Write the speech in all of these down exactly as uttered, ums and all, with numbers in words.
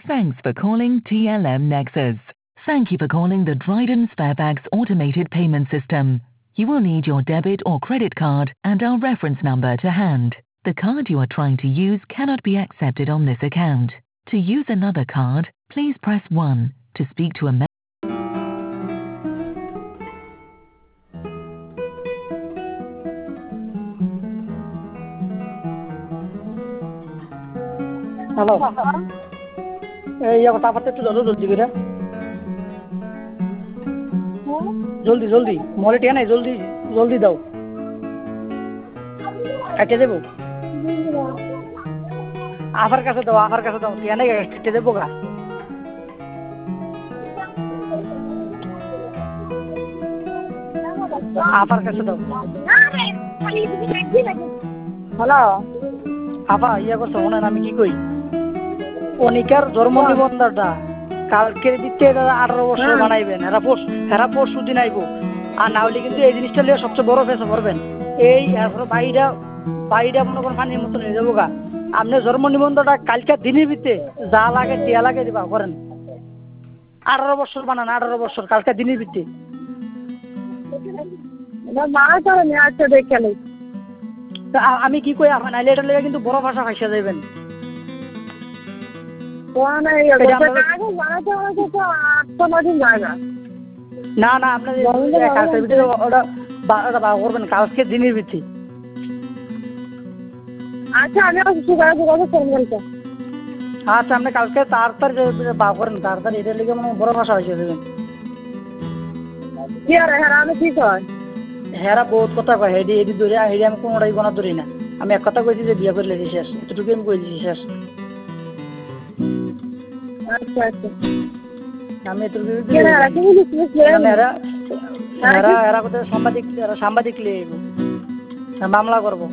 Thanks for calling T L M Nexus. Thank you for calling the Dryden Sparebags automated payment system. You will need your debit or credit card and our reference number to hand. The card you are trying to use cannot be accepted on this account. To use another card, please press one. To speak to a member. Hello এই আবার তারপর একটু ধরো জলদি করে জলদি জলদি মরে টিয়া নাই জলদি জলদি দাও কেটে দেবো আফার কাছে দাও আফার কাছে দাও টিয়া নাই কেটে দেবো গা আফার কাছে দাও হ্যালো আফা ইয়া করছো শোনেন আমি কি কই অনিকার জন্ম নিবন্ধনটা কালকের ভিত্তি আঠারো বছর বানাইবেন হেরা পরশু হেরা পরশু দিন আইবো আর না হলে কিন্তু এই জিনিসটা নিয়ে সবচেয়ে বড় ফেসে পড়বেন এই এরপরে বাড়িটা বাড়িটা মনে করেন পানির মতো নিয়ে যাবো গা আপনার জন্ম নিবন্ধনটা কালকের দিনের ভিত্তি যা লাগে টিয়া লাগে দিবা করেন আঠারো বছর বানান আঠারো বছর কালকের দিনের ভিত্তি আমি কি কই আপনার নাইলে এটা লেগে কিন্তু বড় ভাষা ভাষা যাইবেন না না আপনার কালকের ভিতরে ওটা করবেন কালকে দিনের ভিত্তি আচ্ছা আমি আচ্ছা আপনি কালকে তাড়াতাড়ি বা করেন তাড়াতাড়ি এটা লেগে মানে বড় ভাষা হয়েছে দেবেন কি আর হ্যাঁ আমি কি কয় হেরা বহুত কথা কয় হেডি হেডি ধরে হেডি আমি কোনোটাই গোনা ধরি না আমি এক কথা কইছি যে বিয়ে করলে শেষ এতটুকু আমি কই দিছি শেষ আচ্ছা আচ্ছা আমি এতটুকু এরা এরা এরা কোথায় সাংবাদিক এরা সাংবাদিক লিয়ে মামলা করবো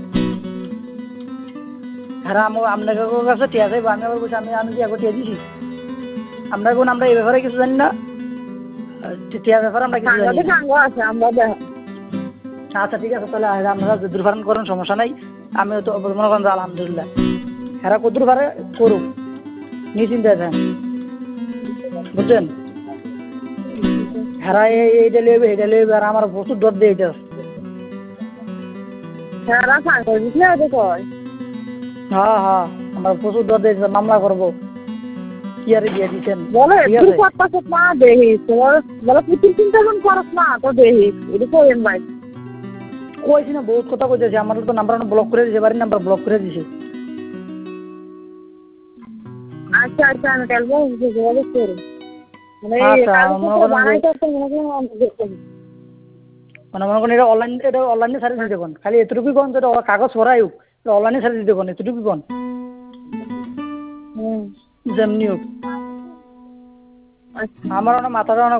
হ্যাঁ আমি আপনাকে কাছে টিয়া চাইবো আমি আবার বলছি আমি আমি কি আগে টিয়া দিছি আমরা কোন আমরা এই ব্যাপারে কিছু জানি না টিয়া ব্যাপারে আমরা কিছু জানি না আচ্ছা ঠিক আছে তাহলে আপনারা যদুর ফারেন করেন সমস্যা নাই আমিও তো মনে করেন আলহামদুলিল্লাহ হেরা কদুর ফারে করুক নিশ্চিন্তায় থাকেন বুঝছেন হেরা এইটা লেবে এইটা লেবে আর আমার প্রচুর ডর দিয়ে এটা হ্যাঁ হ্যাঁ আমার প্রচুর ডর দিয়েছে মামলা করবো কি আর দিয়ে দিচ্ছেন কইছি না বহুত কথা কইতেছি আমার তো নাম্বার ব্লক করে দিয়েছে বাড়ির নাম্বার ব্লক করে দিয়েছে আচ্ছা আচ্ছা আমি কালকে যোগাযোগ করি মানে মনে করেন এটা অনলাইন এটা অনলাইনে সার্ভিস দিতে কোন খালি এতটুকুই কোন যেটা কাগজ ভরাই হোক অনলাইনে সার্ভিস দিতে কোন এতটুকুই কোন যেমনি হোক আমার মাথাটা